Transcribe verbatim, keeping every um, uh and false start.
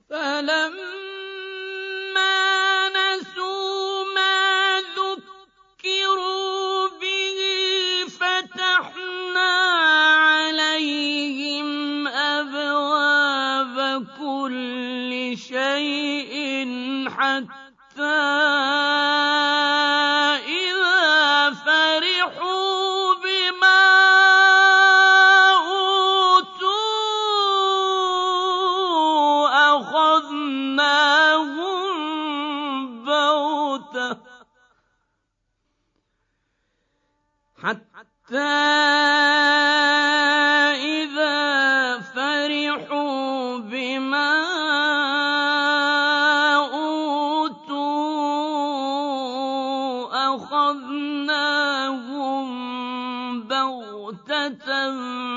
فَلَمَّا نَسُوا مَا ذُكِّرُوا بِهِ فَتَحْنَا عَلَيْهِمْ أَبْوَابَ كُلِّ شَيْءٍ حَتَّىٰ إِذَا فَرِحُوا بِمَا أُوتُوا أَخَذْنَاهُم بَغْتَةً حَتَّىٰ إِذَا فَرِحُوا بِمَا أُوتُوا أَخَذْنَاهُم بَغْتَةً